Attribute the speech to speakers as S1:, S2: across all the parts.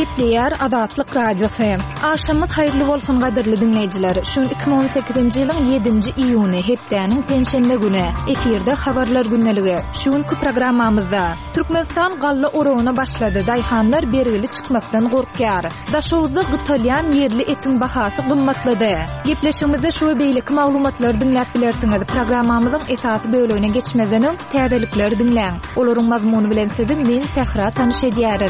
S1: Gepleyer Adatlyk Radiosu. Akşamyz hayrly bolsun gaderli dinleýijiler. Şu 2018-nji ýylyň 7-nji iýuny hepdäniň penşenme güni. Efirde habarlar günneligi. Şuňky programmamyzda Türkmenistan galla oragyna başlady. Daýhanlar bergili çykmakdan gorkýar. Daşowda gytalýan yerli etin bahasy gymmatlady. Gepleşigimizde şu beýleki maglumatlar dinläp bilersiňiz. Programmamyzyň esasy bölügine geçmeden öň täzelikler dinläň. Olaryň mazmuny bilen sizi men Sehra tanyş edýärin.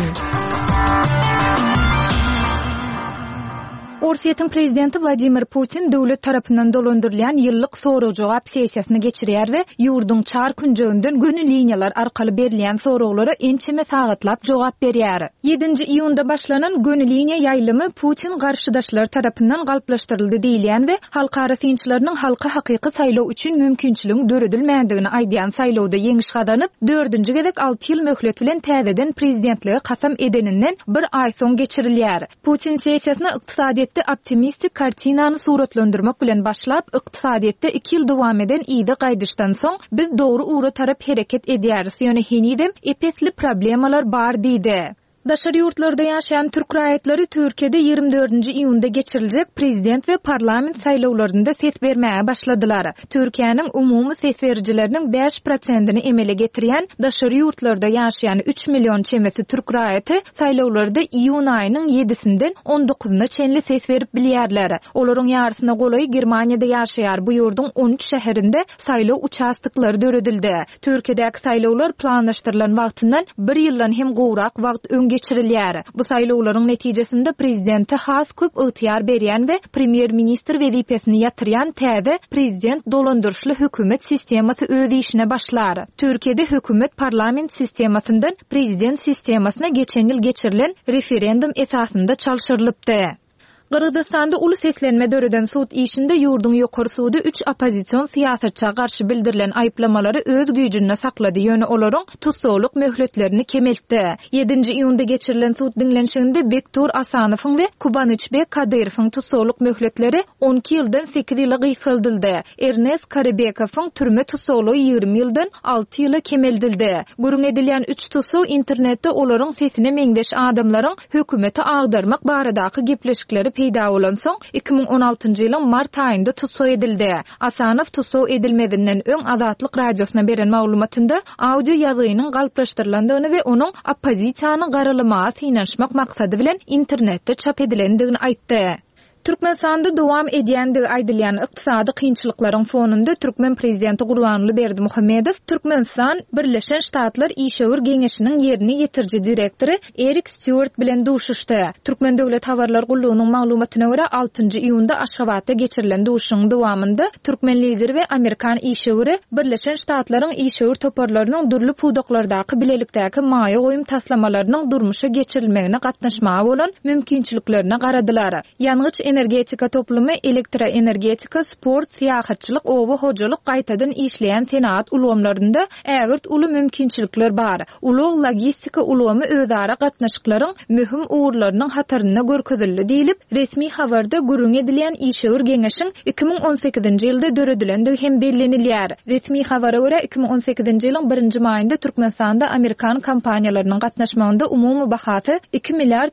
S1: Russiýanyň prezidenti Vladimir Putin döwlet tarapyndan dolandyrylýan ýyllyk soraw-jogap sessiýasyny geçirýär we ýurdun çar künjegininden gönül liniýalar arkaly berilýän sorawlara ençeme sagatlap jogap berýär. 7-nji iýunda başlanan gönül liniýa ýaýlymy Putin garşydaşlar tarapyndan galplaşdyryldy diýilýän we halkara synçylarynyň halka hakyky saýlaw üçin mümkinçiligini döredilmändigini aýdýan saýlawda ýeňiş gazanyp 4-nji gezek 6 ýyl möhlet bilen täzeden prezidentligi kasam edeninden bir aý soň geçirilýär. Putin sessiýasyna ykdysady optimistik kartinany suratlandyrmak bilen başlap ykdysadyetde 2 ýyl dowam eden ýyda gaýdyşdan soň biz dogry uğra tarap hereket edýäris ýöne henidem epetli problemalar bar diýdi. Daşary ýurtlarda ýaşaýan türk raýatlary Türkiýede 24-nji iýunda geçiriljek prezident we parlament saýlawlarynda ses bermäge başladylar. Türkiýanyň umumy ses berjileriniň 5%-ni emele getirýän daşary ýurtlarda ýaşaýan 3 million çemesi türk raýaty saýlawlarda iýun aýynyň 7-sinden 19-na çenli ses berip bilýärler. Olaryň ýarsyna golaý Germaniýada ýaşaýar bu ýurdun 13 şäherinde saýlaw uçastyklary döredildi. Türkiýedäki saýlawlar planlaşdyrylan wagtyndan 1 ýyldan hem gowrak wagt geçirilýär. Bu saýlawlaryň netijesinde prezidenti has köp ygtyar berýän we premier ministr wezipesini ýatyrýan täze prezident dolandyrşly hökümet sistemasy öz işine başlar. Türkiýede hökümet parlament sistemasyndan prezident sistemasyna geçen ýyl geçirilen referendum esasında çalşyrylypdy. Gırgızstanda uly seslenme döreden sud işinde ýurdun ýokary sudy 3 opozisiýon siýasatçyga garşy bildirilen aýplamalary öz güýjünde saklady ýöne olaryň tutsawlyk möhletlerini kemeltdi. 7-nji iýunda geçirilen sud dinlenşiginde Bektur Asanowyň we Kubanyçbek Kadyrowyň tutsawlyk möhletleri 12 ýyldan 8 ýyla gysgaldyldy. Ernest Karabekowyň türme tutsawlygy 20 ýyldan 6 ýyla kemeldildi. Gürün edilýän 3 tutsaw internetde olaryň sesine meňdeş adamlaryň hökümeti agdarmak baradaky gepleşikleri peýda bolan soň 2016-njy ýylyň mart aýynda tutsaw edildi. Asanow tutsaw edilmedinden öň Adatlyk radiosyna beren maglumatynda audio ýazygynyň galplaşdyrylandygyny we onuň opozisiýany garalamaga synaşmak maksady bilen internetde çap edilendigini aýtdy. Türkmenistanda dowam edýändigi aýdylýan ykdysady kynçylyklaryň fonunda Türkmen prezidenti Gurbanly Berdimuhammedow Türkmenistan Birleşen Ştatlar İşäwir Geňeşiniň ýerini ýetirji direktori Erik Stewart bilen duşuşdy. Türkmen döwlet habarlar gullugynyň maglumatyna görä 6-njy iýunda Aşgabatda geçirilen duşuň dowamında Türkmen lideri we Amerikan işäwiri Birleşen Ştatlaryň işäwir toparlarynyň durly pudoklardaky bilelikdäki maýa goýum taslamalarynyň durmuşa geçirilmegine gatnaşmaga bolan mümkinçiliklerine garadylar. Ýanygyç energetika toplumy, elektroenergetika, sport, siýahatçylyk, oba hojalyk gaýtadan işleýän senat ulgamlarynda ägirt uly mümkinçilikler bar. Ulug logistika ulgamy özara gatnaşyklaryň möhüm uğurlarynyň hataryna görkezildi diýilip, resmi habarda gürrüň edilýän işäwir geňeşiň 2018-nji ýylda döredilendi hem bellenilýär. Resmi habara görä 2018-nji ýylyň 1-nji maýynda Türkmenistanda Amerikan kompaniýalarynyň gatnaşmagynda umumy bahasy 2 milliard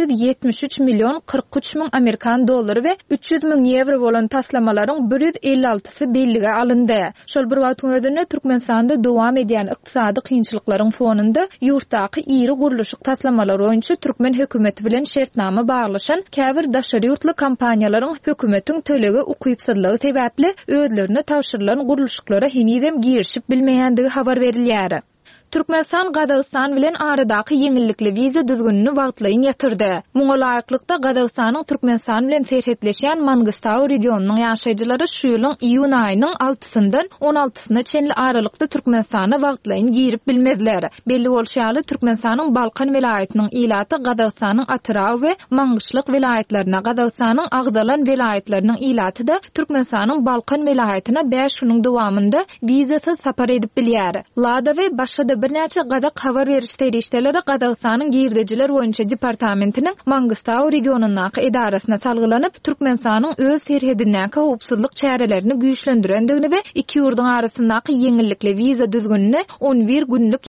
S1: 573 milyon 43 min Amerikan dollary we 300 min euro bolan taslamalaryň 156-sy bellige alyndy. Şol bir wagtyň özünde Türkmenistanda dowam edýän ykdysady kynçylyklaryň fonunda ýurtdaky iri guruluşyk taslamалар oýunçy Türkmen hökümeti bilen şertnama baglaşan käbir daşary ýurtly kompaniýalaryň hökümetiň tölegi ukypsızlygy sebäpli özlerine tawşyrylan guruluşyklara henidem girişip bilmeýändigi habar berilýär. Türkmenistan Gazagystan bilen aradaky yeňillikli wiza düzgünini wagtlaýyn ýatyrdy. Muňa laýyklykda Gazagystanyň Türkmenistan bilen serhetleşýän Mangustaw regionunyň ýaşaýjylary şu ýylyň iýun aýynyň 6-syndan 16-syna çenli aralykda Türkmenistana wagtlaýyn girip bilmediler. Belli bolşaly Türkmenistanyň Balkan welaýatynyň ilaty Gazagystanyň Atraw we Mangyşlyk welaýatlaryna, Gazagystanyň Agdalan welaýatlarynyň ilaty da Türkmenistanyň Balkan welaýatyna 5 ýylyň dowamında wizasyz sapar edip bilýär. Lada we başga bir näçe gadak habar berişleri Gazagystanyň girdejiler boýunça departamentiniň Mangustaw regionunyň edarasyna salgylanyp Türkmenistanyň öz serhedindäki howpsuzlyk çärelerini güýçlendirendigini we iki ýurdun arasyndaky yeňillikli wiza düzgünini 11 günlük